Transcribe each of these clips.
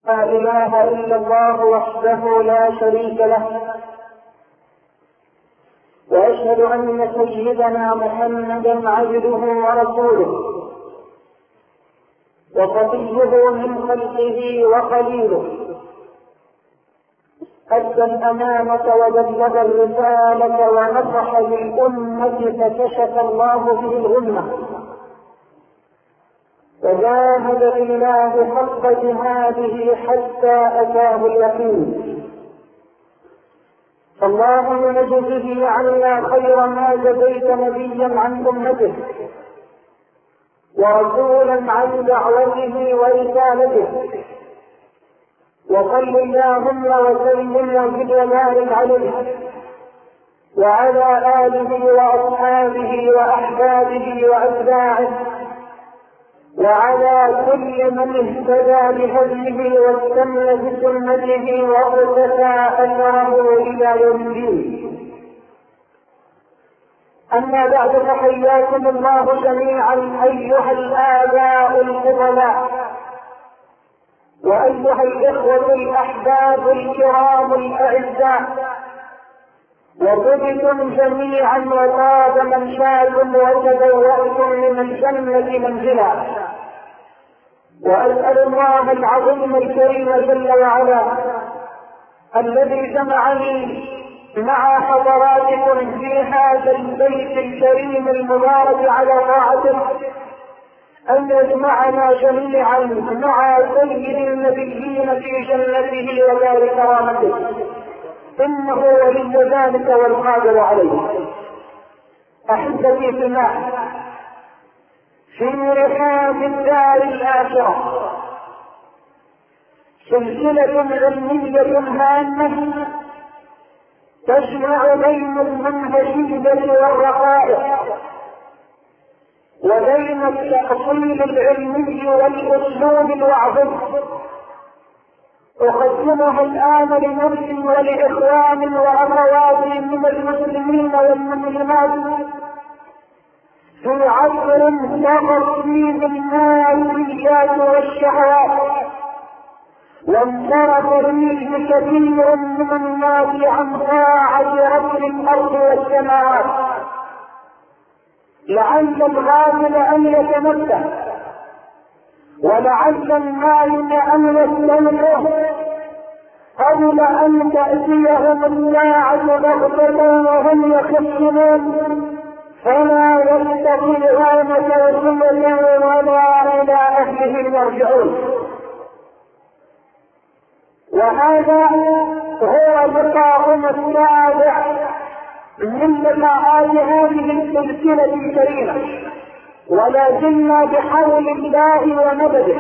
لا إله إلا الله وحده لا شريك له، وأشهد أن سيدنا محمدا عبده ورسوله وصفيه من خلقه وخليله، أدى الأمانة وبلغ الرسالة ونصح للأمة فكشف الله به الغمة، وجاهد في الله حق جهاده حتى أتاه اليقين. فاللهم نجزه عنا خير ما جزيت نبيا عن أمته ورسولا عن دعوته ورسالته، وصل اللهم وسلم وزد وبارك عليه وعلى آله وأصحابه وأحبابه وأتباعه وعلى كل من اهتدى بهديه واستنى بسنته واقتفى أثره إلى يوم الدين. أما بعد، فحياكم الله جميعا أيها الآباء الفضلاء وأيها الإخوة الأحباب الكرام الأعزاء، وطبتم جميعا وطاب منشاكم وتبوأتم من الجنة منزلا. وأسأل الله العظيم الكريم جل وعلا الذي جمعني مع حضراتكم في هذا البيت الكريم المبارك على طاعته أن يجمعنا جميعا مع سيد النبيين في جنته ودار كرامته، إنه ولي ذلك والقادر عليه. أحبتي في الله، في رحاب الدار الآخرة سلسلة علمية هامة تجمع بين المنهجية والرقائق وبين التأصيل العلمي والأسلوب الوعظي. أقدمها الآن لنفسي ولإخوان وأخواتي من المسلمين والمسلمات في عصر انتقص فيه الماديات والشهوات، وانصرف فيه كثير من الناس عن طاعة رب الأرض والسماوات. لعل الغافل أن يتمتع، ولعل النائم أن يستيقظ قبل أن تأتيهم الساعة بغتة وهم يخصمون، فلا يستطيعون توصية ولا إلى أهلهم يرجعون. وهذا هو لقاؤنا السابع من لقاءات هذه السلسلة الكريمة، ولا زلنا بحول الله ومدده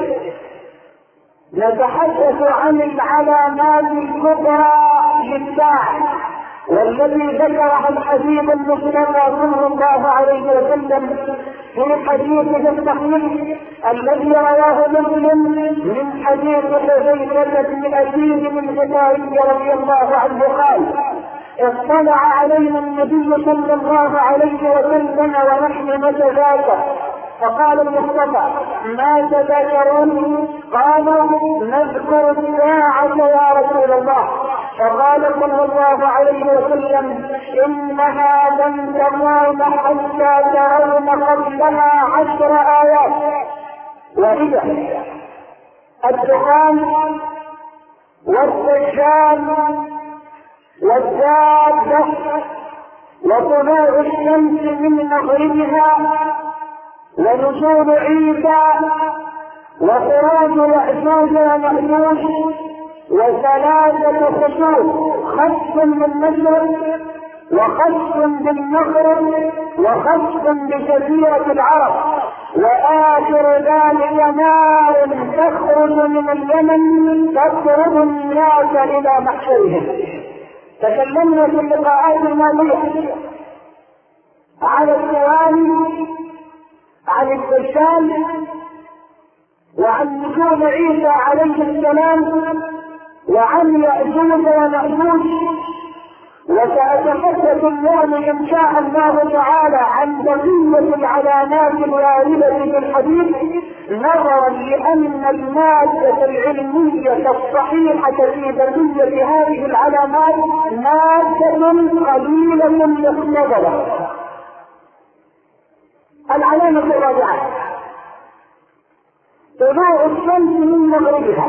نتحدث عن العلامات الكبرى للساعة، والذي ذكرها الحبيب المصطفى صلى الله عليه وسلم في حديثه الصحيح الذي رواه مسلم من حديث حذيفة بن أسيد بن حذيفة رضي الله عنه قال: اطلع علينا النبي صلى الله عليه وسلم ونحن نتذاكر، فقال المصطفى: ما تذاكرون؟ قالوا: نذكر الساعة يا رسول الله. فقال صلى الله عليه وسلم: إنها لن تقوم حتى ترون قبلها 10 آيات، وهي الدخان والدجال والدابة وطلوع الشمس من مغربها ونزول عيسى وخروج يأجوج ومأجوج وثلاثة خسوف، خسف بالمشرق وخسف بالمغرب وخسف بجزيرة العرب، وآخر ذلك نار تخرج من اليمن تطرد الناس إلى محشرهم. تكلمنا في اللقاءات الماضية عن الثواني، عن الدجال، وعن نزول عيسى عليه السلام، وعن يأجوج ومأجوج، وسأتحدث اليوم إن شاء الله تعالى عن بقية العلامات الواردة في الحديث، نظرا لأن المادة العلمية الصحيحة في بقية هذه العلامات مادة قليلة مختبرة. العلامة الرابعة طلوع الشمس من مغربها.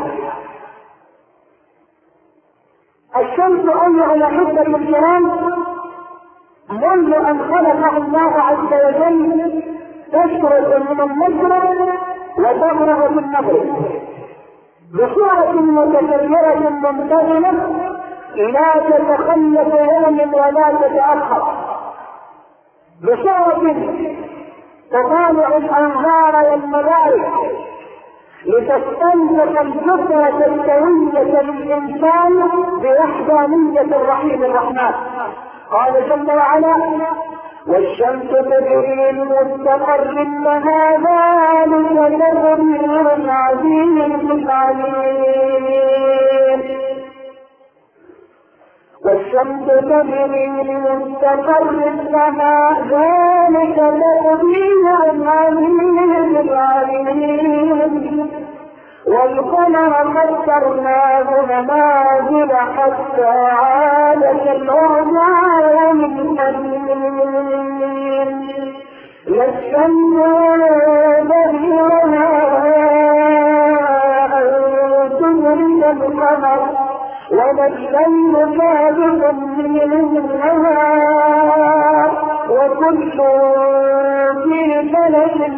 الشمس أيها الأحبة الكرام منذ أن خلقها الله عز وجل تشرق من المشرق وتغرب في المغرب بصورة متكررة منتظمة لا تتخلف يوم ولا تتأخر، بصورة تطالع الأنهار والمدارك لتستنطق الفطرة السوية للإنسان بوحدانية الرحيم الرحمن. قال جل وعلا: والشمس تجري لمستقر لها ذلك تقدير العزيز العليم. والشمس تجري لمستقر لها ذلك تقدير العزيز العليم. والقمر قدرناه منازل حتى عاد كالعرجون القديم. لا الشمس ينبغي لها أن تدرك القمر ولا الليل سابق النهار وكل في فلك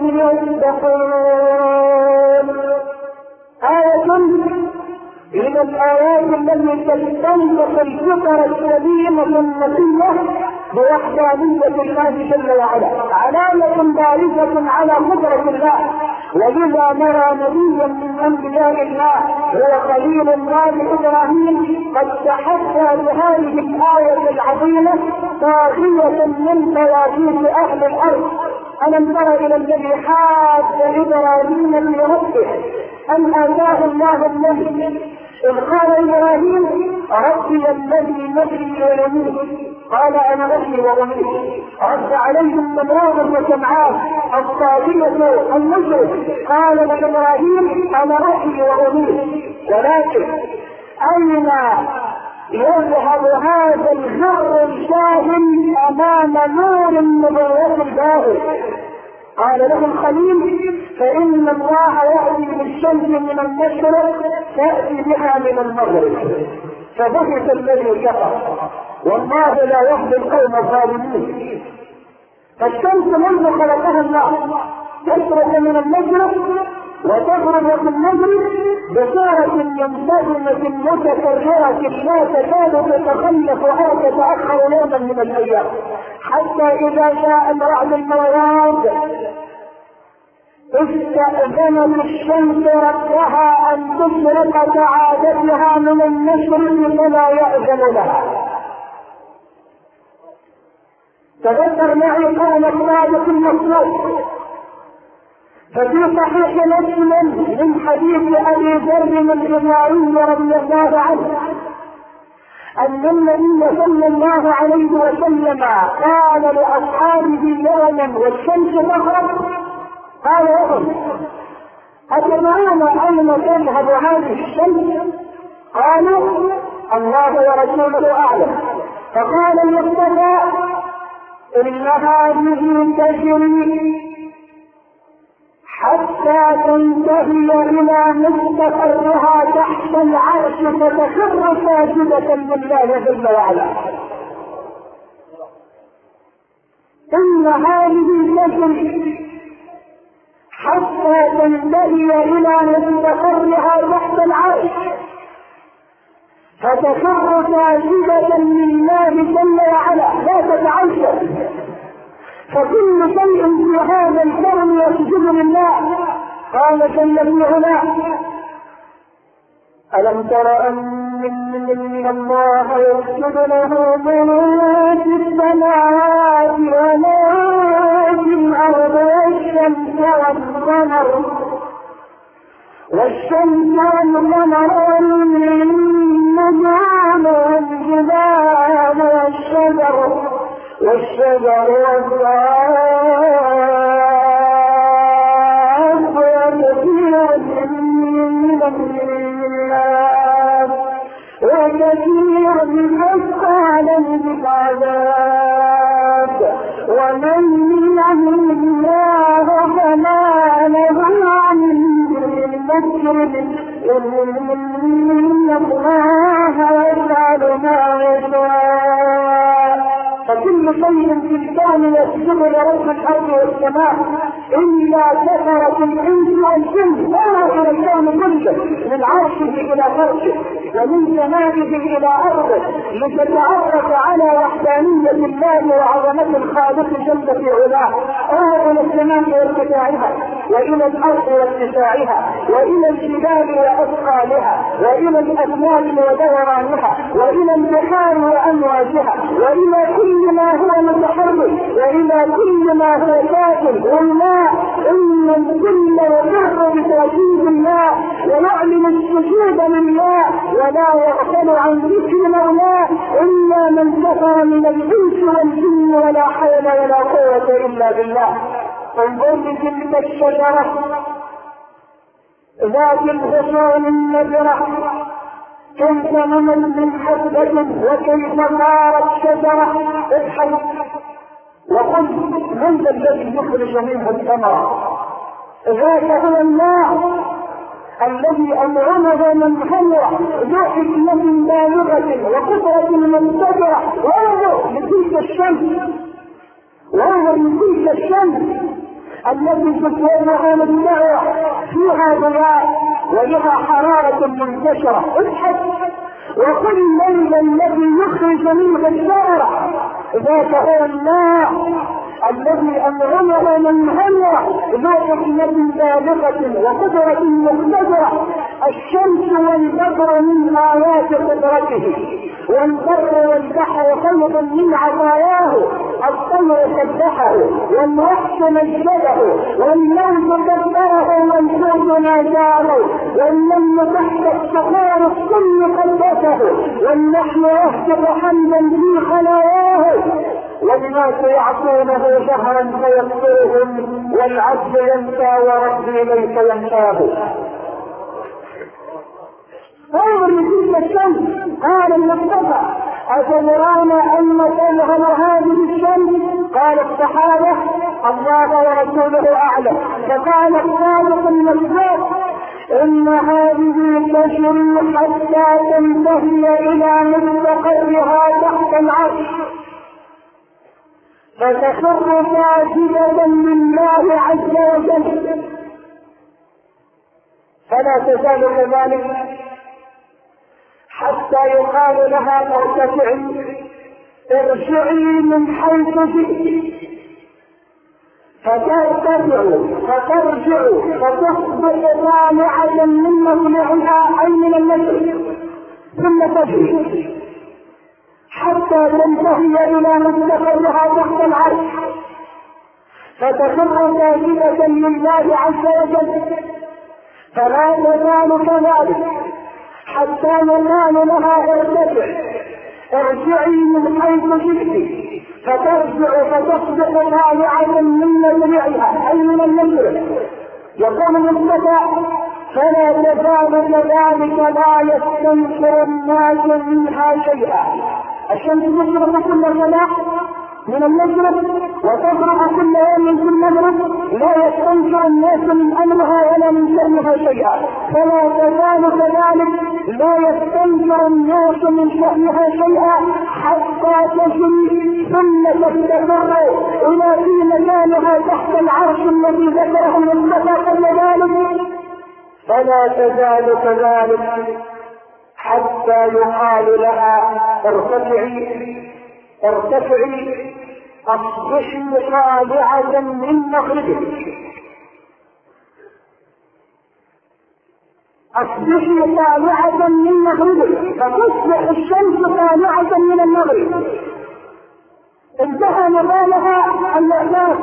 يسبحون. آية من الآيات التي تستنطق الفطرة السليمة النقية بوحدانية الله جل وعلا، علامة بارزة على قدرة الله. ولذا نرى نبيا من أنبياء الله هو خليل الله إبراهيم قد تحدى بهذه الآية العظيمة طاغية من طواغيت أهل الأرض. ألم تر إلى الذي حاج إبراهيم في ربه أن آتاه الله الملك إذ قال إبراهيم: ربي الذي يحيي ويميت قال: أنا أحيي وأميت. رد عليهم نمرود وكنعان الطاغية المشرك قال لإبراهيم: أنا أحيي وأميت. ولكن أين يذهب هذا الغر الشاهن أمام نور النبوة الباهر؟ قال له الخليل: فإن الله يأتي بالشمس من المشرق تأتي بها من المغرب. فبهت الذي كفر، والله لا يهدي القوم الظالمين. فالشمس منذ خلقها الله تشرق من المشرق وتغرب في المغرب بصورة منتظمة متكررة لا تكاد تتخلف أو تتأخر يوما من الأيام، حتى إذا جاء الوعد الموعود استأذنت الشمس ربها أن تشرق كعادتها من المشرق فلا يأذن لها. تذكر معي قول الصادق المصدوق ففي صحيح مسلم من حديث أبي ذر الغفاري رضي الله عنه أن النبي صلى الله عليه وسلم قال لأصحابه يوما والشمس تغرب: قال لهم: أتدرون أين تذهب هذه الشمس؟ قالوا: الله ورسوله أعلم. فقال المصطفى: إن هذه تجري حتى تنتهي إلى مستقرها تحت العرش فتخر ساجدة لله جل وعلا. إن هذه تجري حتى تنتهي إلى مستقرها تحت العرش فتخر ساجدة لله جل وعلا لا تتعجب. فكل شيء في هذا الكون يسجد لله. قال جل في علاه: ألم تر أن الله يسجد له من في السماوات ومن في الأرض والشمس والقمر والنجوم والجبال والضاد وكثير من الناس وكثير حق عليه العذاب ومن يعص الله فما له من مكرم إن الله يفعل ما يشاء. فكل شيء في الكون يسجد لرب الارض والسماء الا كثرة الانس والجن ظهروا الى الكون كله من عرشه الى فرشه ومن سمائه الى ارضه لتتعرف على وحدانية الله وعظمة الخالق جل في علاه. الى السماء وارتفاعها والى الارض واتساعها والى الجبال واثقالها والى الاسماك ودورانها والى البحار وامواجها والى كل ما هو متحرك والى كل ما هو ساكن والماء ان الكل يفر بتوحيد الله ويعلن السجود لله ولا يغفل عن ذكر مولاه الا من كفر من الانس والجن ولا حول ولا قوة الا بالله. انظر لتلك الشجرة ذات الغصون النجرة كيف نمت من حبة وكيف صارت شجرة. ابحث وقل من الذي يخرج منه الثمرة. ذاك هو الله الذي انعمه من خمرة ذو حكمة بالغة وقدرة منتظرة. وانظر لتلك الشمس التي تسويها الدعوة فيها ضياء ولها حرارة منتشرة. ابحث وقل الليل الذي يخرج منه الشارع. ذاك هو الله الذي انعمه من همرة ذو حكمة بالغة وقدرة مقتدرة. الشمس والبدر من آيات قدرته والبر والبحر خلق من عطاياه. الطير سبحه والوحش مجده والموت كبره والحوت ناداه والنمل تحت الصخور الصم قدسه والنحل يهتف حمدا في خلاياه والناس يعصونه شهرا فيكفرهم والعبد ينسى وربي ليس ينساه. انظر لتلك الشمس. قال المصطفى أتدرون أن تظهر هذه الشمس؟ قال الصحابة الله ورسوله أعلم. فقال الصادق المصدوق إن هذه تجري حتى تنتهي إلى مستقرها تحت العرش فتخر ساجدة لله عز وجل. فلا تزال كذلك حتى يقال لها ارجعي من حيث جئت فترجع فتصبح طالعة من مطلعها أي من المشرق ثم تجري حتى تنتهي إلى مستقرها تحت العرش فتخر ساجدة لله عز وجل. فلا تزال كذلك حتى يقال لها ارجعي من حيث جئت فترجع فتصبح طالعة من مطلعها أي من المشرق. يقول المصطفى فلا تزال كذلك لا يستنكر الناس منها شيئا. الشمس تشرق كل صلاة من المشرق وتغرب كل يوم في المغرب لا يستنكر الناس من امرها ولا من شأنها شيئا. فلا تزال كذلك لا يستنكر الناس من شأنها شيئا حتى تجري ثم تستقر الى في مكانها تحت العرش الذي ذكره المصطفى قبل ذلك. فلا تزال كذلك حتى يقال لها ارتفعي اصبحي طالعة من مغربك. اصبحي طالعة من مغربك فتصبح الشمس طالعة من المغرب. انتهى نظامها الإعلام،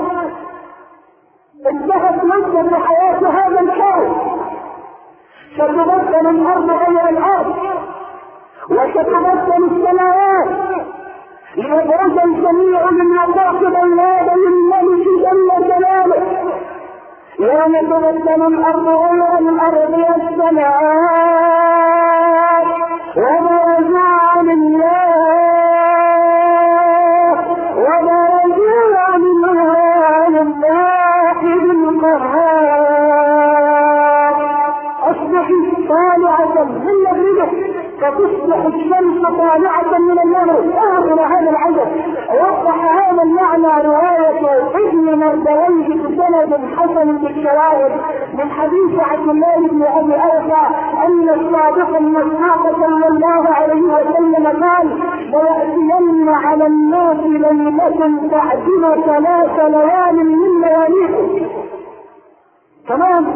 انتهت مدة حياة هذا الكون. ستبدل الأرض غير الأرض وستبدل السماوات ليبرز الجميع من يقاطب المال للملك جل جلاله يوم تبدل الارض غير الارض والسماء وبرزوا لله وبرزوا لله الواحد القهار. اصبحت طالعة من مغربه فتصبح الشمس طالعة من المغرب. اخر هذا العدد وضح هذا المعنى رواية ابن مردويه بسند حسن بالشواهد من حديث عبد الله بن ابي اوفى ان الصادق المصدوق صلى الله عليه وسلم قال: ليأتين على الناس ليلة تعدل 3 ليال من لياليكم. تمام.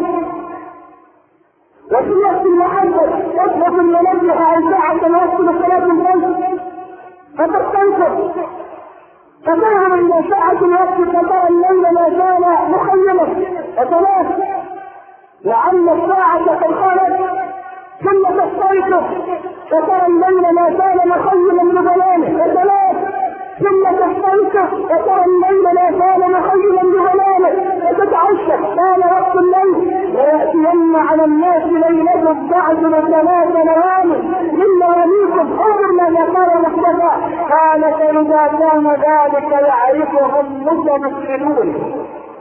وفي وقت المحدد تطلب المنبه عن ساعة وقت صلاة الفجر فتستنكر فتذهب إلى ساعة الوقت فترى الليل ما زال مخيما وثلاث لعل الساعة قد خلت ثم تستيقظ فترى الليل ما زال مخيما بظلامه وثلاث ثم تستيقظ فترى الليل ما زال مخيما بظلامه وتتعشى كان وقت الليل ويأتين على الناس ليلة تعدل 3 ليال من لياليكم. انظر ماذا قال المصطفى قال: فإذا كان ذلك يعرفه المتمثلون،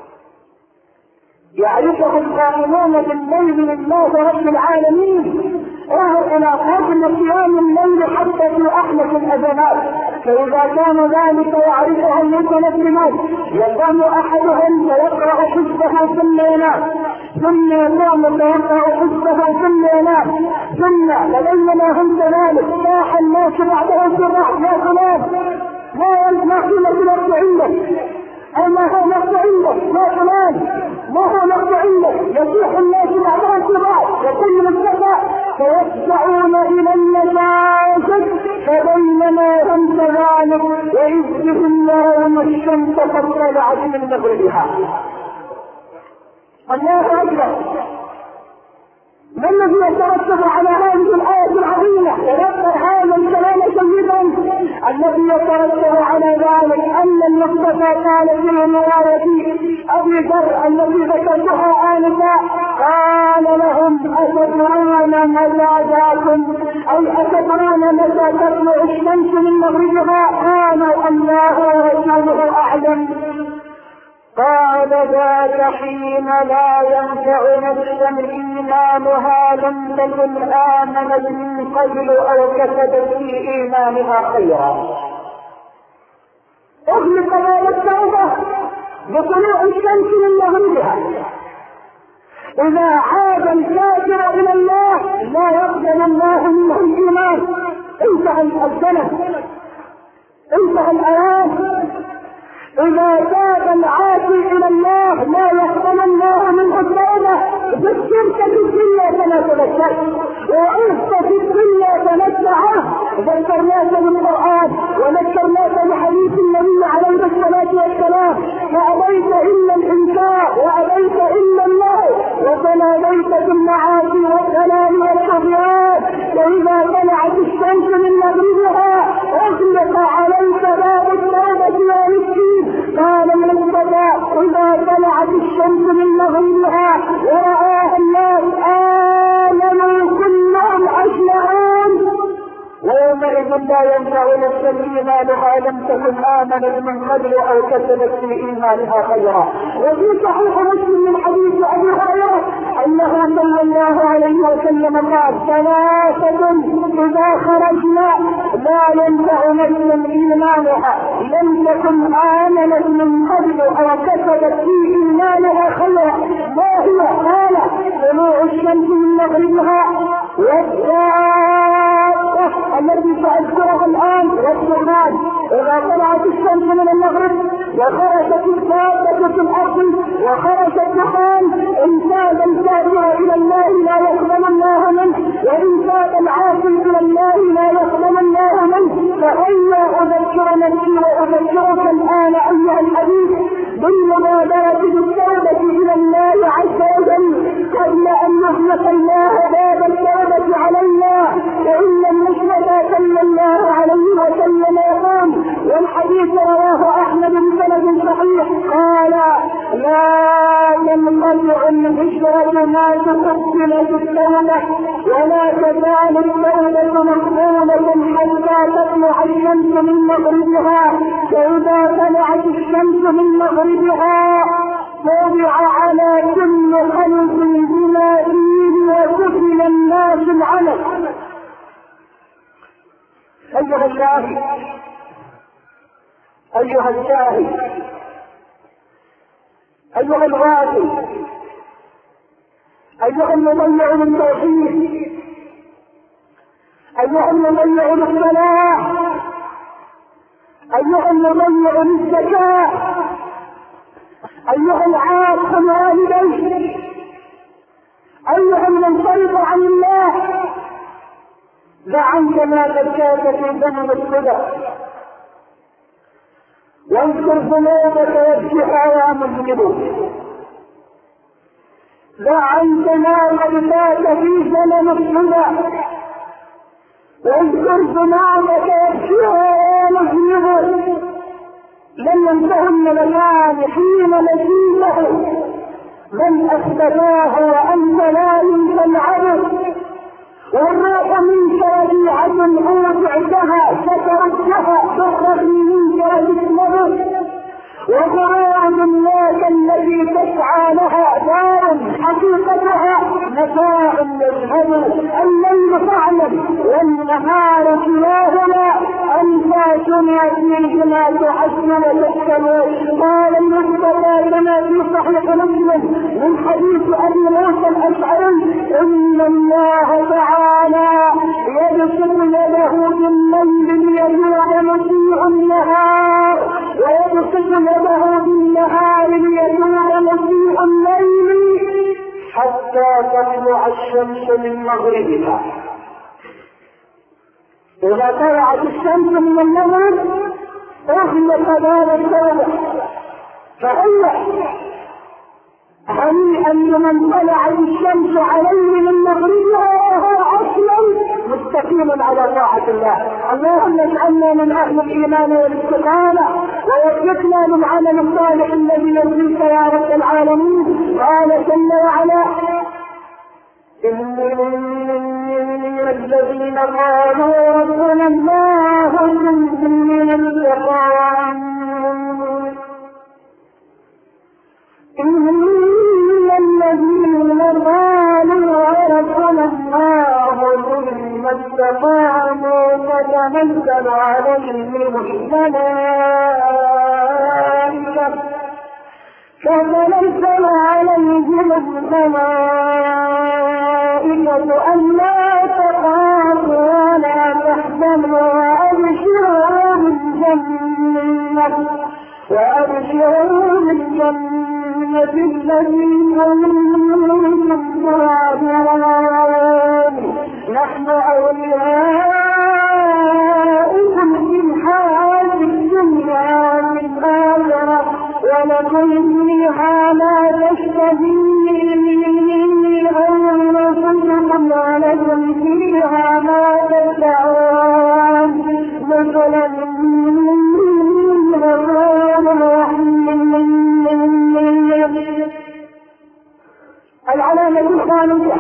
يعرفه القائمون بالليل لله رب العالمين وهو إلى قبل قيام الليل حتى في أحلك الأذانات. فإذا كان ذلك يعرفه المتنبهون يقوم أحدهم فيقرأ حزبه ثم ينام، ثم يقوم فيقرأ حزبه ثم ينام، ثم فبينما هم كذلك صاح الناس بعده في الرحم: يا فلان ما قيمة الوقت عندك؟ أو ما هو وقت عندك؟ يا فلان ما هو وقت عندك؟ يصيح الناس بعدهم في بعض وكل مستقى فيدفعون إلى المساجد فبينما هم كذلك وإذ بهم يرون الشمس قد طلعت من مغربها. الله أكبر. ما الذي يترتب على هذه الآية العظيمة؟ تذكر هذا الكلام سيدا. الذي يترتب على ذلك أن المصطفى قال في رواية أبي ذر التي ذكرتها آنفا قال لهم: أتدرون متى جاءكم أي أتدرون متى تطلع الشمس من مغربها؟ قالوا: الله ورسوله أعلم. قال: ذاك حين لا ينفع نفسا إيمانها لم تكن آمنت من قبل أو كسبت في إيمانها خيرا. أغلق باب التوبة بطلوع الشمس من مغربها. إذا عاد الكافر إلى الله لا يقبل الله منه الإيمان. انتهى الزمن، انتهى الآيات. إذا تاب العاصي إلى الله لا يقبل الله منه التوبة. ذكرت في الدنيا فلا تذكرت، وعظت في الدنيا فنسمعه. ذكرناك بالقرآن وذكرناك بحديث النبي عليه الصلاة والسلام، فأبيت إلا الإنكار وأبيت إلا الله وتناديت بالمعاصي والكلام والشهوات. فإذا طلعت الشمس من مغربها أغلق عليك باب التوبة يا مسكين. قال المصطفى: إذا طلعت الشمس من مغربها ورآها الناس آمنوا كلهم أجمعون ويومئذ لا ينفع نفسا إيمانها لم تكن آمنت من قبل أو كسبت في إيمانها خيرا. وفي صحيح مسلم من حديث أبي هريرة أنه صلى الله عليه وسلم قال: 3 إذا خرجنا لا ينفع نفسا إيمانها لم تكن آمنت من قبل أو كسبت في إيمانها خيرا. ما هي؟ قال: طلوع الشمس من مغربها التي سأذكرها الآن والسرمان. إذا طلعت الشمس من المغرب وخرجت الدابة في الأرض وخرجت دخان، إن تاب الكافر إلى الله لا يقبل الله منه، وإن تاب العاصي إلى الله لا يقبل الله منه. فهيا أذكر نفسي وأذكرك الآن أيها الحبيب بالمبادرة بالتوبة إلى الله عز وجل قبل أن يغلق الله باب التوبة علينا. فإن المصطفى صلى الله عليه وسلم يقول: قبلت التوبة، ولا تزال التوبة مقبولة حتى تطلع الشمس من مغربها، فإذا طلعت الشمس من مغربها طبع على كل قلب بما فيه وكفل الناس العمل. أيها الشاهد، أيها الشاهد، أيها الغافل، أيها المضيع للتوحيد، أيها المضيع للصلاة، أيها المضيع للزكاة، أيها العاق لوالديه، أيها المنصرف عن الله، دع عنك ما قد كان في ذنب الصدى، واذكر ذنوبك وابكها يا مذنب. دع عنك ما قد فات في زمن الصدى، واذكر ذنوبك وابكها يا مذنب. لم ينتهي الملكان حين نسيته، من اثبتاه وانت لا ينسى العبد، والروح منك وديعة أودعتها ستردها تخرج منك وتسلبه، وقرار الناس التي تسعى لها دار حقيقتها متاع يذهب. الليل فاعلم والنهار كلاهما أنفاسنا فيهما تحسن وتحسن. قال المصطفى كما في صحيح مسلم من حديث أبي موسى الأشعري إن الله تعالى يبسط يده بالليل ليجوع مسيء النهار، ويبسط يده بالنهار ليجوع مسيء الليل، حتى تطلع الشمس من مغربها. إذا طلعت الشمس من المغرب أغلق باب التوبة، فهيا هنيئا لمن طلعت الشمس عليه من مغربها وهو اصلا مستقيم على طاعة الله. اللهم اجعلنا من اهل الايمان والاستقامة، ووفقنا للعمل الصالح الذي يرضيك يا رب العالمين. قال جل وعلا إن الذين قالوا ربنا الله ثم استقاموا، إن الذين قالوا ربنا الله ثم استقاموا تتنزل عليهم الملائكة ألا تخافوا ولا تحزنوا وأبشروا بالجنة التي كنتم توعدون. نحن أولياؤكم في الحياة الدنيا وفي الآخرة، ولكم فيها ما تشتهي أنفسكم ولكم فيها ما تدعون، نزلا من غفور رحيم. العلامة الخامسة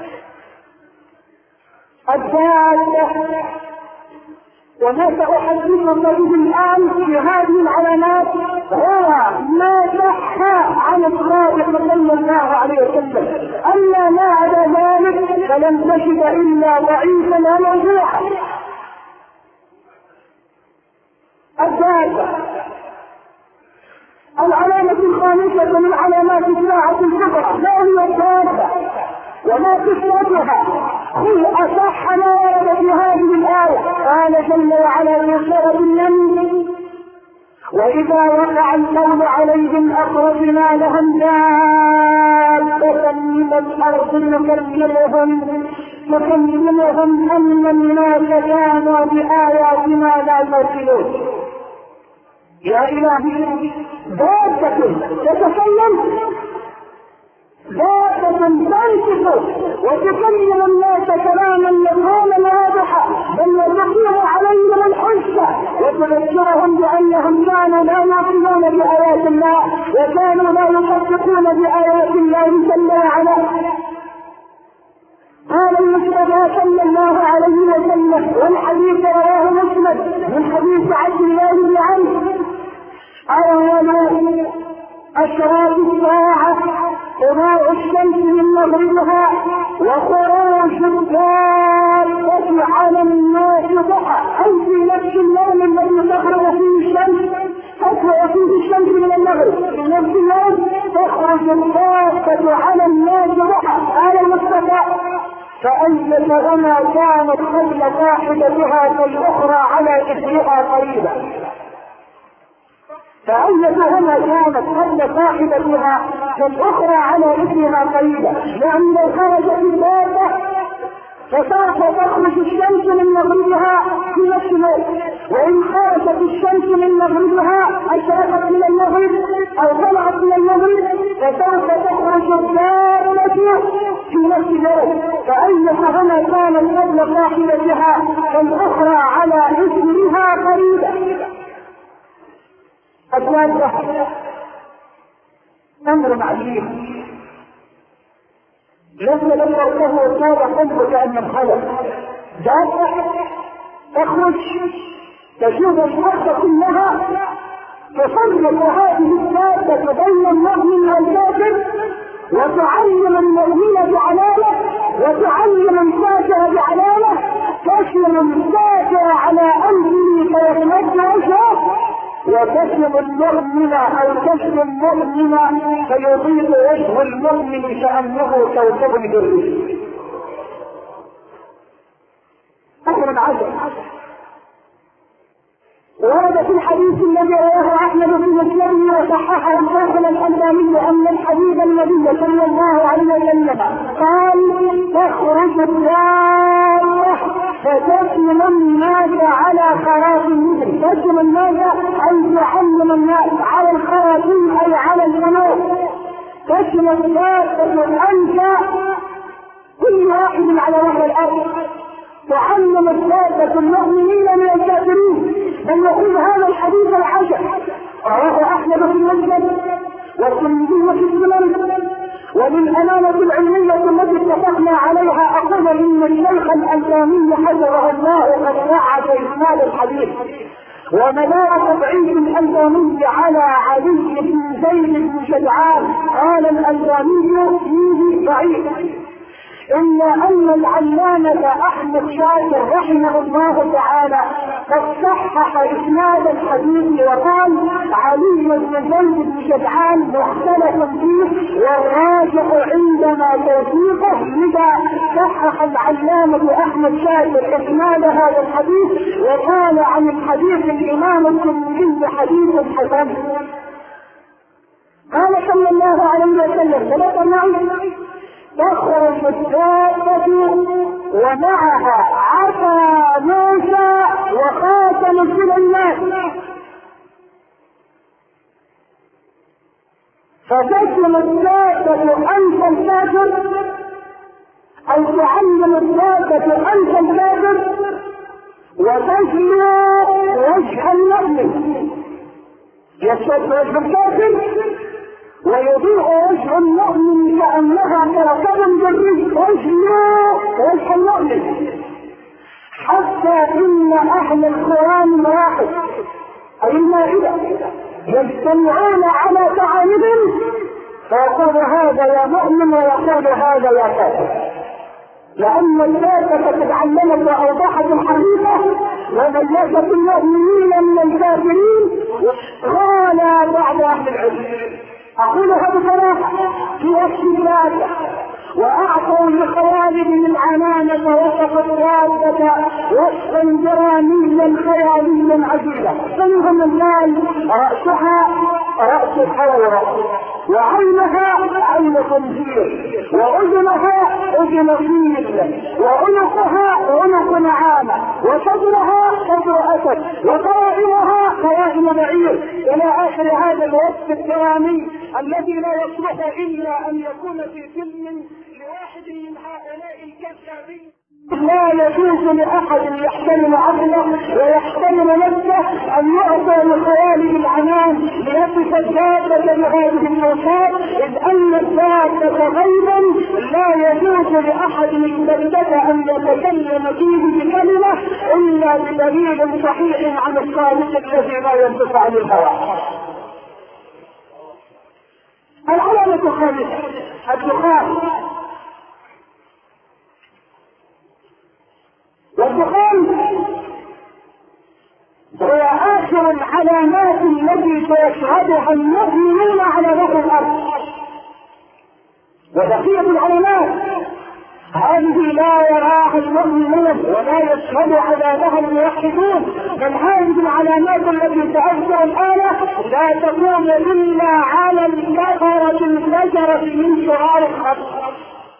الدالة، وما سأحدثكم به الآن في هذه العلامات هو ما صح عن الصادق صلى الله عليه وسلم، أما ما عدا ذلك فلن تجد إلا ضعيفا وموضوعا. الدالة العلامة الخامسة من علامات الساعة الكبرى، ما هي الدالة وما تشبهها؟ هي أصح ما ورد في هذه الآية. قال جل وعلا في سورة النمل وإذا وقع القول عليهم أخرجنا لهم دابة من الأرض تكلمهم أن الناس كانوا بآياتنا لا يوقنون. يا إلهي دابة تتكلم، دابة تنطق وتكلم الناس كلاما مفهوما واضحا، بل وتقيم عليهم الحجة وتذكرهم بأنهم كانوا لا يؤمنون بآيات الله وكانوا لا يصدقون بآيات الله جل وعلا. قال صلى الله عليه وسلم، والحديث رواه مسلم من حديث عبد الله بن عمرو: أول أشراط الساعة طلوع الشمس من مغربها وخروج الدابة على الناس ضحى، أي في نفس اليوم الذي تخرج فيه الشمس تطلع فيه الشمس من المغرب، في نفس اليوم تخرج الدابة على الناس ضحى. قال المصطفى: فأيتهما كانت قبل صاحبتها فالأخرى على إثرها قريبا. فأيتهما كانت قبل صاحبتها فالأخرى على إثرها قريبا، لأن لو خرجت الدابة فسوف تخرج الشمس من مغربها في نفس الوقت، وإن خرجت الشمس من مغربها أشرقت من المغرب أو طلعت من المغرب فسوف تخرج الدابة في نفس الوقت. فأيتهما كانت قبل صاحبتها فالأخرى على إثرها قريبا. الثالثة أمر عجيب لم ذكرته صار قلبك أن الخلق دابة تخرج تشوف الأرض كلها، تفرق هذه الدابة بين المؤمن والكافر، وتعلم المؤمن بعلامة وتعلم الكافر بعلامة، تشمل الكافر على أنفه فيتمد وجهه، وتسلم المؤمن أو تسلم المؤمن فيضيء وجه المؤمن كأنه كوكب دري. أمر العجب. ورد في الحديث الذي رواه أحمد في مسنده وصححه الشيخ الألباني أن الحبيب النبي صلى الله عليه وسلم قال: تخرج الدابة فتسلم الناس على خراطيم. تسلم الناس أي تعلم الناس على الخراطيم أي على الأمور. تسلم الدابة أنت كل واحد على وجه الأرض، تعلم الدابة المؤمنين من الكافرين. بل يقول هذا الحديث العجب رواه أحمد في المسند والترمذي في السنن. وللأمانة العلمية التي اتفقنا عليها أقول إن الشيخ الألباني حفظه الله قد ضعف إسناد الحديث، ومدار تضعيف الألباني على علي بن زيد بن شجعان قال الألباني فيه ضعيف، إلا أن العلامة أحمد شاكر رحمه الله تعالى قد صحح إسناد الحديث وقال: علي بن زيد بن شجعان مختلف فيه والراجح عندنا توثيقه. لذا صحح العلامة أحمد شاكر إسناد هذا الحديث وقال عن الحديث الإمام الترمذي حديث حسن. قال صلى الله عليه وسلم: ثلاثة معي: تخرج الدابة ومعها عصا موسى وخاتم سليمان، فتسلم الدابة أنت الكافر أو تعلم الدابة أنت الكافر وتسلم وجه المؤمن، يسلم وجه الكافر ويضيء وجه المؤمن كأنها كوكب دري، وجه المؤمن، حتى إن أهل القرآن واحد أي المائدة يجتمعون على تعاندهم فيقول هذا يا مؤمن ويقول هذا يا كافر، لأن الدابة تتعلمت وأوضحت الحقيقة وميزت المؤمنين من الكافرين. قال بعض أهل العلم، أقولها بصراحة، في وقت الدابة وأعطوا لخوالد العنانة وصف الدابة وصفا دراميا خياليا عجيبا. منهم النال رأسها رأس الحيوان، وعينها عين خنزير، وأذنها أذن فيل، وعنقها عنق نعامة، وصدرها صدر أسد، وقوائمها قوائم بعير، إلى آخر هذا الوصف الدرامي الذي لا يصلح إلا أن يكون في فيلم لواحد من هؤلاء الكذابين. لا يجوز لأحد يحترم عقله ويحترم نفسه أن يعطى لخياله العنان ليصف الدابة بهذه الأوصاف، إذ أن الدابة غيبا لا يجوز لأحد يستبدأ أن يتكلم فيه بكلمة إلا بدليل صحيح عن الصادق الذي لا ينطق عن الهوى. العلامة الخامسة الدخان. والدخان هو آخر العلامات التي سيشهدها المؤمنون على وجه الأرض. وبقية العلامات هذه لا يراها المؤمنون ولا يشهد عذابها الموحدون، بل هذه العلامات التي سأذكر الآن لا تكون إلا على الكفرة الفجرة من شرار الخلق.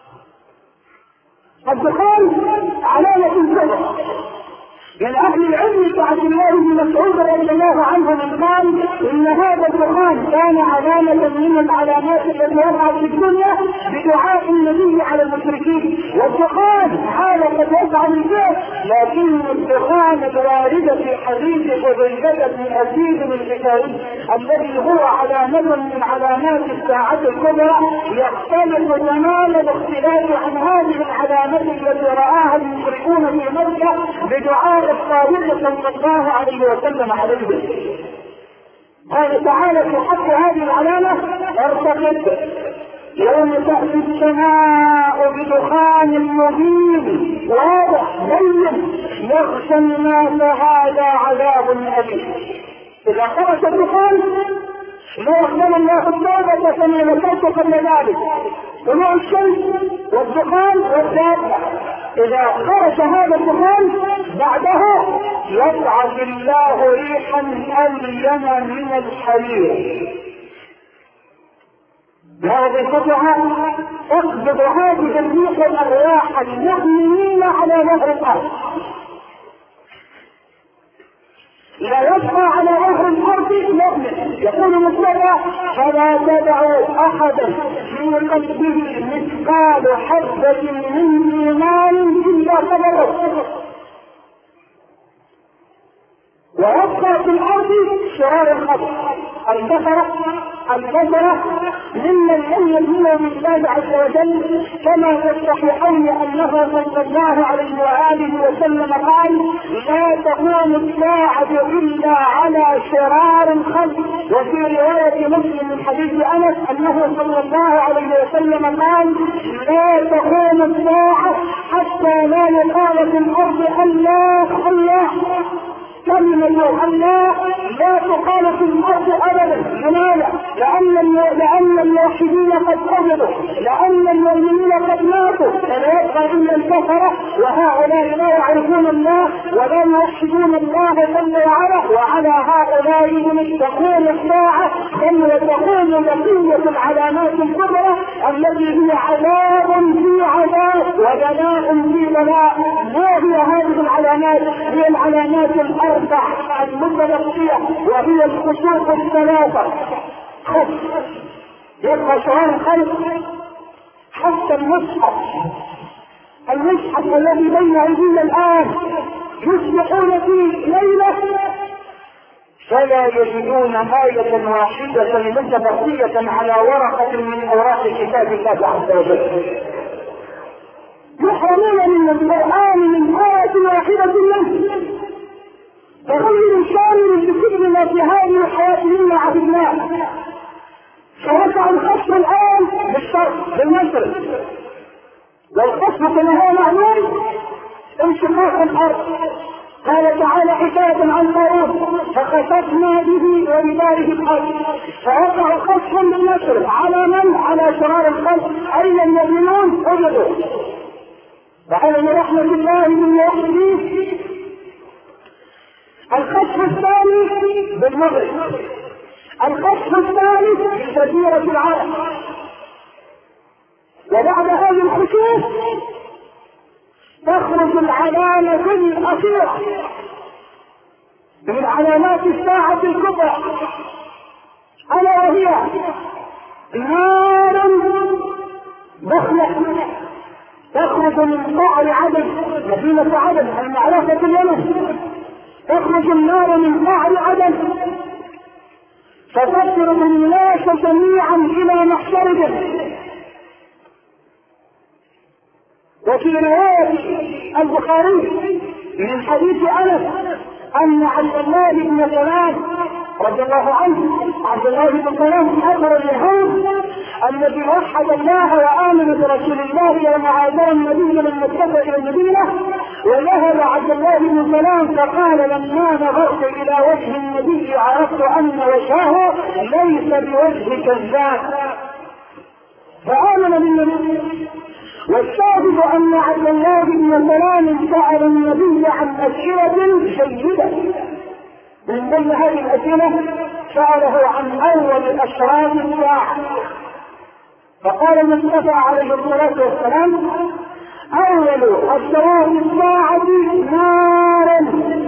الدخان علامة كبرى. من أهل العلم كعبد الله بن مسعود رضي الله عنه من قال إن هذا الدخان كان علامة من العلامات التي وقعت في الدنيا بدعاء النبي على المشركين. والدخان حالة قد يفعل الشيء، لكن الدخان الوارد في حديث حذيفة بن أسيد الغفاري الذي هو علامة من علامات الساعة الكبرى يختلف تمام الاختلاف عن هذه العلامات التي رآها المشركون في مكة بدعاء الصادق صلى الله عليه وسلم عليه. قال تعالى في حق هذه العلامة ارتقد يوم تأتي السماء بدخان مبين واضح بين يغشى الناس هذا عذاب أليم. إذا خرج الدخان لا يقبل الله التوبة كما ذكرت قبل ذلك. طلوع الشمس والدخان والدابة، إذا خرج هذا الدخان بعدها يبعث الله ريحا ألين من الحرير. وظيفتها تقبض هذه الريح الأرواح المؤمنين على وجه الأرض. لا يبقى على وجه الأرض مؤمن. يقول مسلم فلا تدعوا أحدا في قلبه مثقال حبة من إيمان إلا قبله. ويبقى في الأرض شرار الخلق الكفرة ممن لم يؤمنوا بالله عز وجل، كما في الصحيحين أنه صلى الله عليه وآله وسلم قال لا تقوم الساعة إلا على شرار الخلق. وفي رواية مسلم من حديث أنس أنه صلى الله عليه وسلم قال لا تقوم الساعة حتى لا يقال في الأرض الله الله. كلمة الله لا تقال في الأرض أبدا. لماذا؟ لأن الموحدين قد قبلوا، لأن المؤمنين قد ماتوا، فلا يبقى إلا الكفرة، وهؤلاء لا يعرفون الله ولا يوحدون الله جل وعلا، وعلى هؤلاء تقوم الساعة بل وتقوم بقية العلامات الكبرى التي هي عذاب في عذاب وبلاء في بلاء. ما هي هذه العلامات؟ هي العلامات الأربع المتبقية، وهي الخشوع الثلاثة. يبقى شعار الخلق حتى المصحف الذي بين أيدينا الآن يصبحون في ليلة فلا يجدون آية واحدة متبقية على ورقة من أوراق كتاب الله عز وجل. يحرمون من القرآن من آية واحدة منه، تغير شامل بكل ما في هذه الحياة مما عبدناه. فوقع الخصم الآن بالشرق بالمشرق، والخصم كما هو معلوم انشقاق الأرض. قال تعالى حكاية عن قارون فخسفنا به وبداره الأرض. فوقع الخصم بالمشرق على من؟ على شرار الخلق. أين المؤمنون؟ وجدوا. وهذا من رحمة الله من يحييه. الخسف الثاني بالمغرب، الخسف الثالث بجزيرة العرب. وبعد هذه الخسوف تخرج العلامة الأخيرة من علامات الساعة الكبرى، ألا وهي نار ضخمة تخرج من قعر عدن، مدينة عدن المعروفة في اليمن، تخرج النار من قعر عدن فتضرب الناس جميعا إلى محشرهم. وفي رواية البخاري من حديث أنس أن عبد الله بن سلام رضي الله عنه، عبد الله بن سلام أمر اليهود الذي وحد الله وآمن برسول الله يوم عادى النبي من مكة إلى المدينة، وذهب عبد الله بن سلام فقال لما نظرت إلى وجه النبي عرفت أن وجهه ليس بوجه كذاب فآمن بالنبي. والشاهد أن عبد الله بن سلام سأل النبي عن أسئلة جيدة، من بين هذه الأسئلة سأله عن أول أشراط الساعة، فقال المصطفى عليه الصلاة والسلام أول أشراط الساعة نار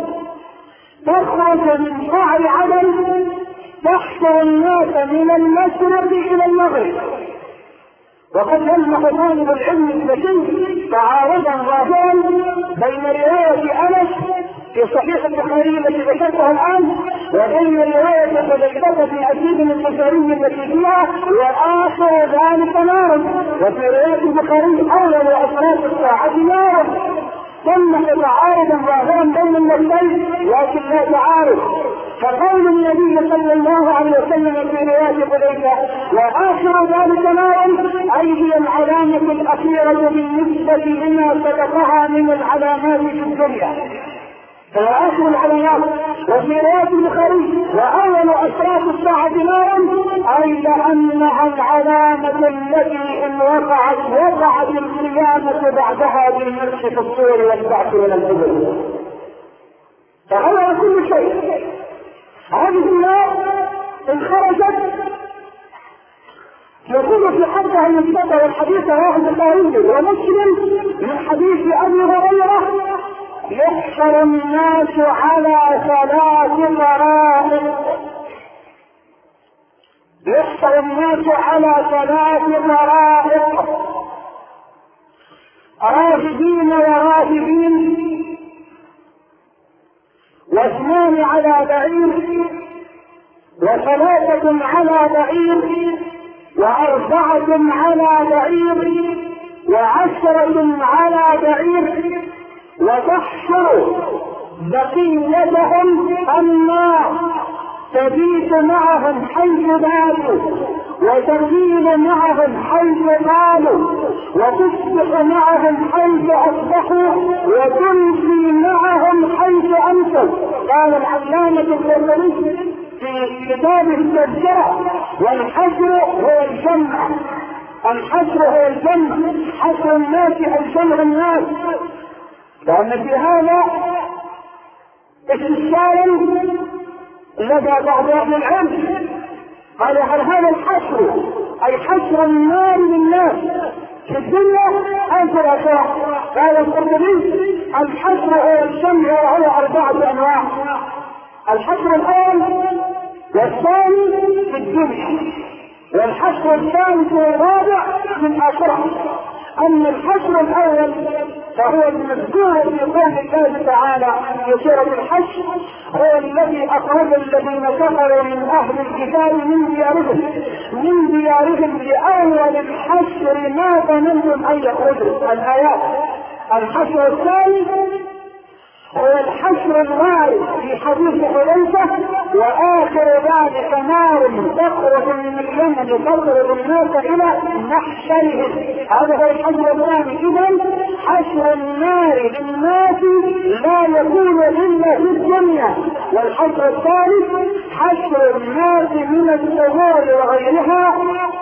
تخرج من قعر عدن تحشر الناس من المشرق إلى المغرب. وقد لمح طالب العلم الذكي تعارضا ظاهرا بين رواية أنس في صحيح البخاري التي ذكرتها الآن وبين رواية حذيفة بن أسيد البخاري التي فيها وآخر ذلك نار. وفي رواية البخاري أول أشراط الساعة نار. لمح تعارضا ظاهرا بين النصين لكن لا تعارض. فقول النبي صلى الله عليه وسلم في رواية حذيفة وآخر ذلك نار أي هي العلامة الأخيرة بالنسبة لما سبقها من العلامات في الدنيا، فآخر العلامات. وفي رواية البخاري وأول أشراط الساعة نار أي لأنها العلامة التي إن وقعت القيامة بعدها بالنفس في الصور والبعث من القبور. فهذا كل شيء. هذه النار إن خرجت يقول في حقها المثبتة والحديث رواه البخاري ومسلم من حديث أبي هريرة يحشر الناس على ثلاث طرائق. يحشر الناس على ثلاث طرائق راكبين وراكبين واثنان على بعير وثلاثة على بعير وأربعة على بعير وعشرة على بعير وتحشر بقيتهم النار تبيت معهم حيث باتوا وتزيد معهم حيث قالوا وتصبح معهم حيث أصبحوا وتمسي معهم حيث أمسوا. قال العلامة البربري في كتابه التذكرة والحشر هو الجمع. الحشر هو الجمع، حشر الناس أي جمع الناس. لأن في هذا استشكال لدى بعض أهل العلم قال هل هذا الحشر أي حشر النار للناس في الدنيا أم في الآخرة؟ قال القرطبي الحشر هو الجمع وهو 4 أنواع. الحشر الأول والثاني في الدنيا والحشر الثالث والرابع في الآخرة. أما الحشر الأول فهو المذكور في قول الله تعالى في سورة الحشر هو الذي أخرج الذين كفروا من أهل الكتاب من ديارهم لأول الحشر ما ظننتم أن يخرجوا. الآيات. الحشر الثاني هو الحشر الوارد في حديث حذيفة وآخر ذلك نار تخرج من اليمن تضرب الناس إلى محشرهم. هذا هو الحشر الثاني. إذن حشر النار للناس لا يكون إلا في الدنيا. والحشر الثالث حشر الناس من القبور وغيرها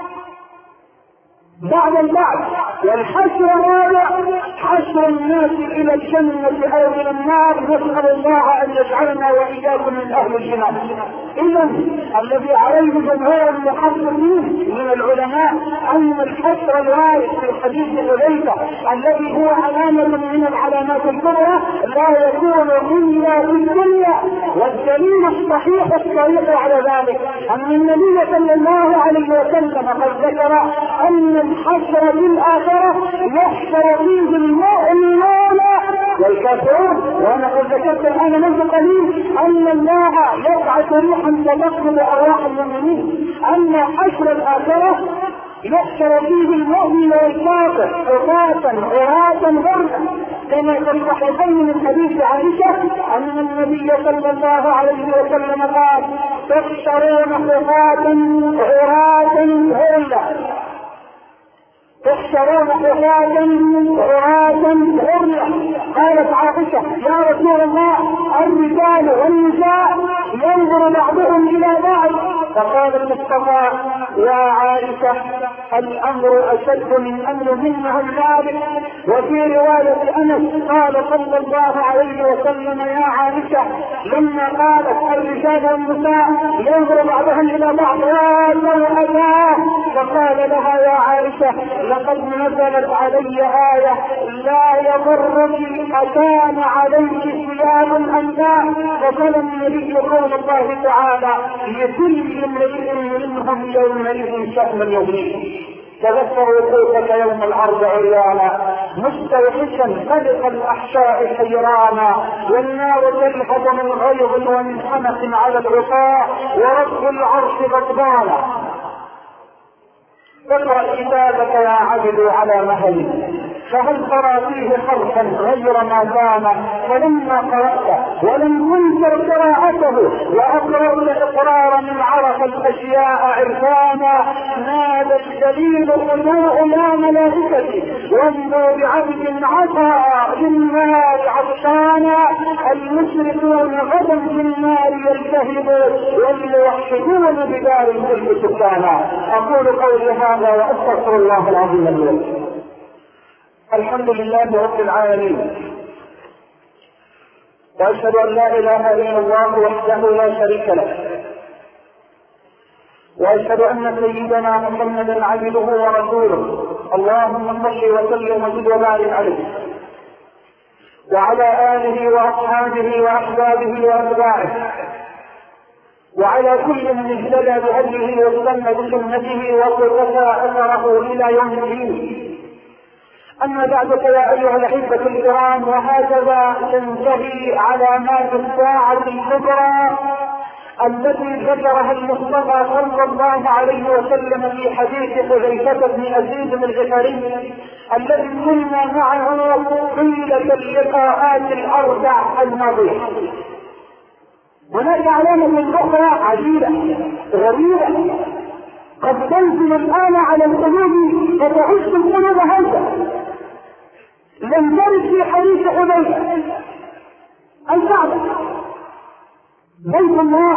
بعد البعث. والحشر الرابع حشر الناس الى الجنة او الى النار. نسأل الله ان يجعلنا واياكم من اهل الجنة. اذا الذي عليه جمهور المحققين من العلماء ان الحشر الوارد في حديث حذيفة الذي هو علامة من العلامات الكبرى لا يكون الا في الدنيا. والدليل الصحيح الصريح على ذلك ان النبي صلى الله عليه وسلم قد ذكر ان الحشر في الآخرة الآخرة يحشر فيه المؤمنون والكافرون. وأنا قد ذكرت الآن منذ قليل أن الله يبعث روحا فتقبض أرواح المؤمنين، أن حشر الآخرة يحشر فيه المؤمن والكافر حفاة عراة غرلا، كما في الصحيحين من حديث عائشة أن النبي صلى الله عليه وسلم قال: تحشرون حفاة عراة غرلا، تحشرون حفاة عراة غرلا. قالت عائشة: يا رسول الله، الرجال والنساء ينظر بعضهم إلى بعض. فقال المصطفى: يا عائشة، الأمر أشد من أن يهمهم ذلك. وفي رواية أنس قال صلى الله عليه وسلم: يا عائشة، لما قالت الرجال والنساء ينظر بعضهم إلى بعض يا أتاه، فقال لها: يا عائشة، لقد نزلت علي آية لا يضرك أكان عليك ثياب أنباء. وقال النبي قول الله تعالى: لكل امرئ منهم يومئذ شأن يغنيه. تذكر وقوفك يوم العرض عريانا مستوحشا خلق الأحشاء حيرانا، والنار تلهب من غيظ ومن حمق على العصاة، ورب العرش غضبانا. اقرأ كتابك يا عبد على مهل، فهل ترى فيه حرفا غير ما كان؟ فلما قرأت ولم تنكر قراءته وأقرأت إقرار من عرف الأشياء عرفانا، نادى الدليل قلوء يا ملائكتي وانظروا بعبد عصى للنار عطشانا. المشركون غدا في النار يلتهبون والموحدون بدار الخلد سكانا. أقول قولي هذا وأستغفر الله العظيم لي. الحمد لله رب العالمين، وأشهد أن لا إله إلا الله وحده لا شريك له، وأشهد أن سيدنا محمدا عبده ورسوله. اللهم صل وسلم وزد وبارك عليه وعلى آله وأصحابه وأحبابه وأتباعه وعلى كل من اهتدى بهديه واستنى بسنته واقتفى أثره إلى يوم الدين. أما بعد، فيا أيها الأحبة الكرام، وهكذا تنتهي علامات الساعة الكبرى التي ذكرها المصطفى صلى الله عليه وسلم في حديث حذيفة بن أسيد الغفاري الذي كنا معه طيلة اللقاءات الأربع الماضية. هناك علامة أخرى عجيبة غريبة قد تنزل الآن على القلوب فتعش القلوب هذا، لم ترد في حديث حذيفة. الكعبة بيت الله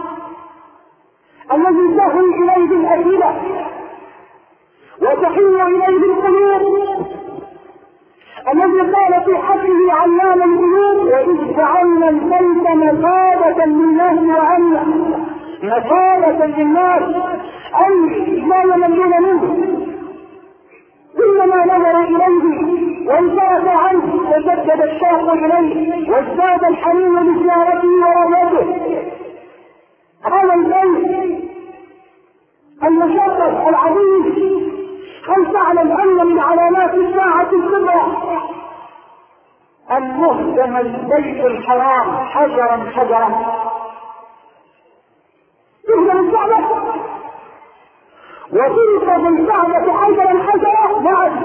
الذي تهوي إليه الأفئدة وتحن إليه القلوب، الذي قال في حقه علام القلوب: وإذ جعلنا البيت مثابة للناس وأمنا. مثابة للناس أي لا يملون منه، كلما نظر إليه وانصرف عنه تجدد الشوق إليه وازداد الحنين لزيارته ورغبته. هذا البيت المشرف العظيم، هل تعلم أن من علامات الساعة الكبرى أن يهدم البيت الحرام حجرا حجرا؟ تهدم الكعبة وتنقذ الكعبة حجرا حجرا. نعم،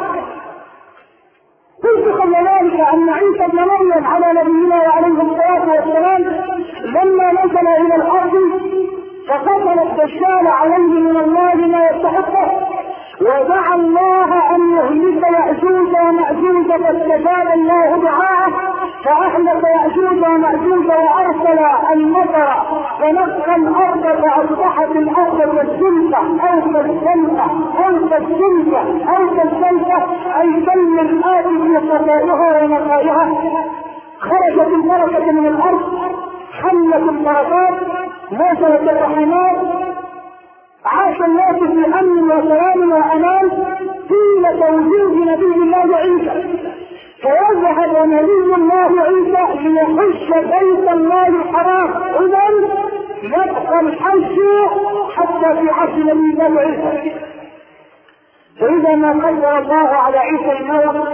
قلت قبل ذلك أن عيسى بن مريم على نبينا وعليه الصلاة والسلام لما نزل إلى الأرض فقتل الدجال عليه من الله ما يستحقه، ودعا الله أن يهلك يأجوج ومأجوج، فاستجاب الله دعاءه فأهلك يأجوج ومأجوج وأرسل المطر فنسخ الأرض فأصبحت الأرض كالسلفة أو كالسلفة أو كالسلفة أو كالسلفة، أي كم الآب في صفائها ونقائها. خرجت البركة من الأرض، حلت البركات، نزلت الرحمات، عاش الناس في امن وسلام وامان طيلة وجود نبي الله عيسى. فيذهب نبي الله عيسى ليحج بيت الله الحرام، اذن يبقى الحج حتى في عهد نبي الله عيسى. فإذا ما قدر الله على عيسى الموت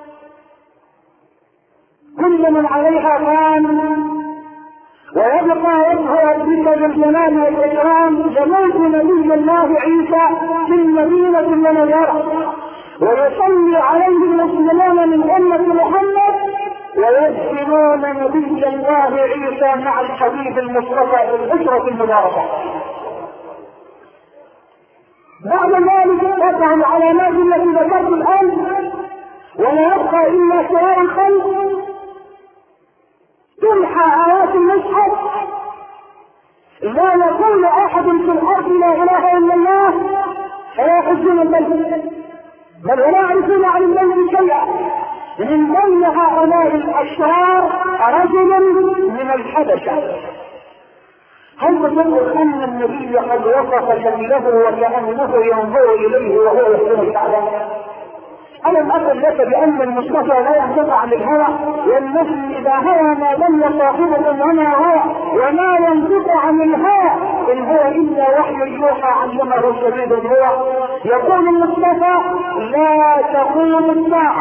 كل من عليها فان ويبقى وجه ربك بالجلال والإكرام لموت نبي الله عيسى في المدينة المنورة، ويصلي عليه المسلمون من أمة محمد ويدفنون نبي الله عيسى مع الحبيب المصطفى في الأسرة المباركة. بعد ذلك تقع العلامات التي ذكرت الآن، ولا يبقى إلا شرار الخلق، تمحى آيات المصحف، لا يقول أحد في الأرض لا إله إلا الله فلا يحجون البيت، بل ولا يعرفون عن البيت شيئا. من بين هؤلاء الأشرار رجلا من الحبشة. هل تظن أن النبي قد وصف شكله وكأنه ينظر إليه وهو يحكم الكعبة؟ ألم أقل لك بأن المصطفى لا ينقطع عن الهوى، والنفس إذا هوى ما ضل صاحبة وما هوى، وما ينقطع عن الهوى إن هو إلا وحي يوحى علمه شديد الهوى. يقول المصطفى لا تقوم الساعة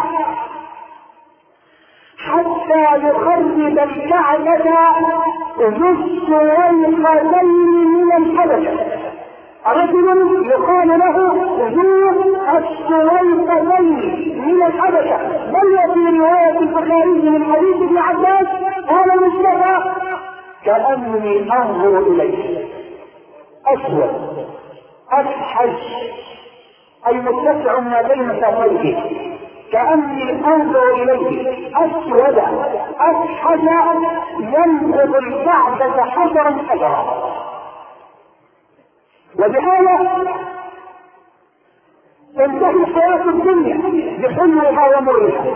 حتى يخرب الكعبة ذو السويقتين من الحبشة، رجل يقال له ذو السويقتين من الحبشة. بل في رواية البخاري من حديث ابن عباس قال المصطفى كأني أنظر إليه أسود أفحش أي متسع ما بين ساقيه، كأني أنظر إليه أسود أفحش ينقض الكعبة حجرا حجرا. وبهذا تنتهي حياة الدنيا بحلوها ومرها،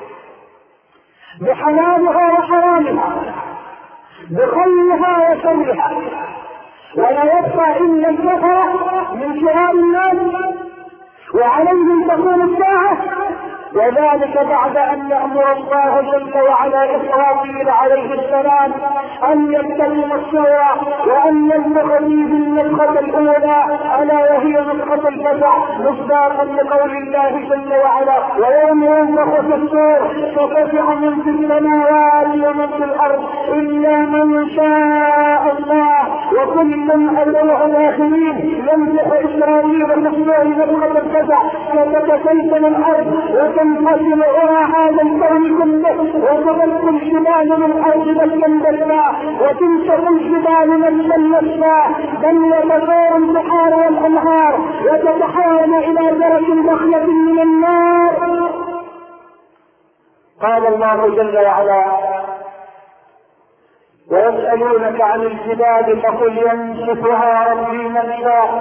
بحلالها وحرامها، بخيرها وشرها، ولا يبقى إلا الكفرة من شرار الناس وعليهم تكون الساعة. وذلك بعد أن يأمر الله جل وعلا إسرافيل عليه السلام أن يبتلم الصورة وأن ينفخ فيه النفخة الأولى ألا وهي نفخة الفزع، مصداقا لقول الله جل وعلا ويوم ينفخ في الصور ففزع من في السماوات ومن في الأرض إلا من شاء الله وكل أولئك الآخرين. ينفخ إسرائيل في الصور نفخة الفزع فتتسلسل الأرض وتنقسم إلى هذا الكون كله، وتبث الجبال من الأرض مسكا دكا، وتنشق الجبال مسكا نسكا، بل وتفور البحار والأنهار وتتحول إلى درج دخلة من النار. قال الله جل وعلا ويسألونك عن الجبال فقل ينسفها ربي نسفا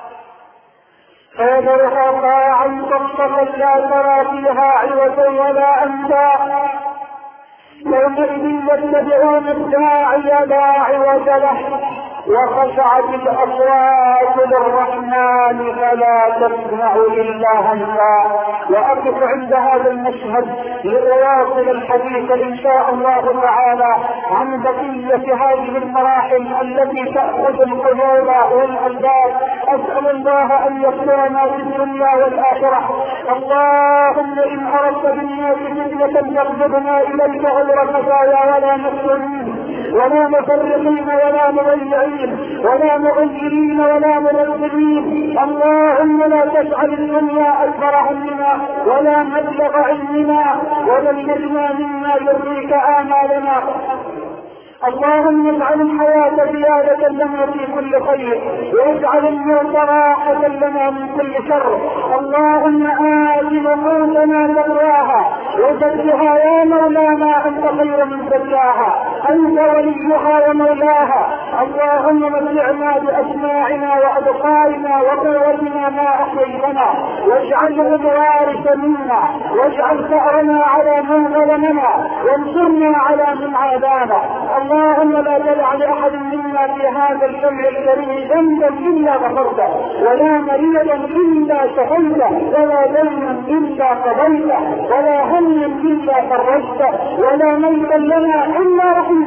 فيذرها قاعا صفصفا لا ترى فيها عوجا ولا أمتا يومئذ يتبعون الداعي لا عوج له وخشعت الأصوات للرحمن فلا تسمع إلا همسا. وأقف عند هذا المشهد لأواصل الحديث إن شاء الله تعالى عن بقية هذه المراحل التي تأخذ القلوب والألباب. أسأل الله أن يغفرنا في الدنيا والآخرة. اللهم إن أردت بالناس فتنة فاقبضنا إليك غير خزايا ولا مسلمين ولا مفرقين ولا مضيعين ولا مغيرين ولا مرتبين. اللهم لا تجعل الدنيا أكبر همنا ولا مبلغ علمنا ولا بلغنا مما يرضيك آمالنا. اللهم اجعل الحياة زيادة لنا في كل خير واجعل الموت راحة لنا من كل شر. اللهم آت نفوسنا تقواها وزكها يا مولانا أنت خير من زكاها أنت وليها ومولاها. اللهم متعنا بأسماعنا وأبصارنا وقوتنا ما أحييتنا واجعله الوارث منا واجعل ثأرنا على من ظلمنا وانصرنا على من عادانا. اللهم لا تدع لأحد منا في هذا الجمع الكريم ذنبا إلا غفرته ولا مريضا إلا شفيته ولا دينا إلا قضيته ولا هما إلا فرجته ولا ميتا لنا إلا رحمته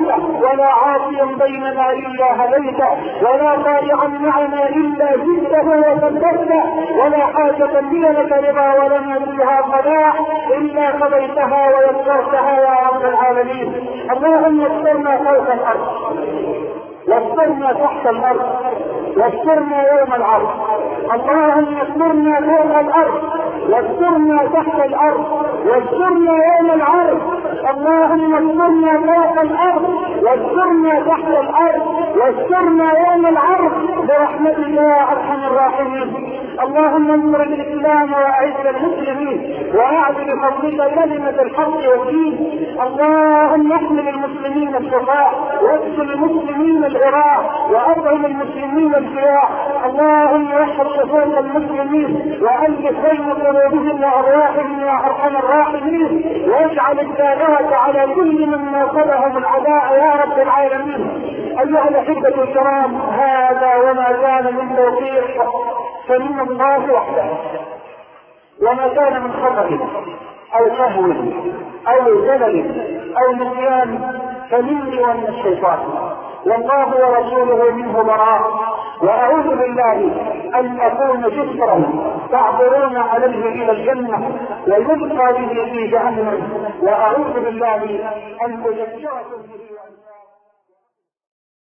ولا عاصيا بيننا إلا هديته، ولا طائعا معنا إلا زدته وثبته، ولا حاجة لي لك رضا ولنا فيها قضاء إلا قضيتها ويسرتها يا رب العالمين. اللهم استرنا فوق الأرض، واسترنا تحت الأرض، واسترنا يوم العرض. اللهم استرنا فوق الأرض، واسترنا تحت الأرض، واسترنا يوم العرض. اللهم استرنا فوق الأرض، واسترنا تحت الأرض، واسترنا يوم العرض برحمتك يا أرحم الراحمين. اللهم انصر الإسلام وأعز المسلمين، وأعز بفضلك كلمة الحق والدين. اللهم احمل المسلمين الشفاء، واكسل المسلمين العراق، وأطعم المسلمين الجياع. اللهم احفظ صفوف المسلمين وألف بين قلوبهم وأرواحهم يا أرحم الراحمين، واجعل الدائرة على كل من ناصبهم العداء يا رب العالمين. أيها الأحبة الكرام، هذا وما كان من توفيق فمن الله وحده، وما كان من خطأ أو سهو أو زلل أو نسيان فمني ومن الشيطان، والله ورسوله منه براء. وأعوذ بالله أن أكون جسرا تعبرون عليه إلى الجنة ويبقى به في جهنم، وأعوذ بالله أن أذكركم به.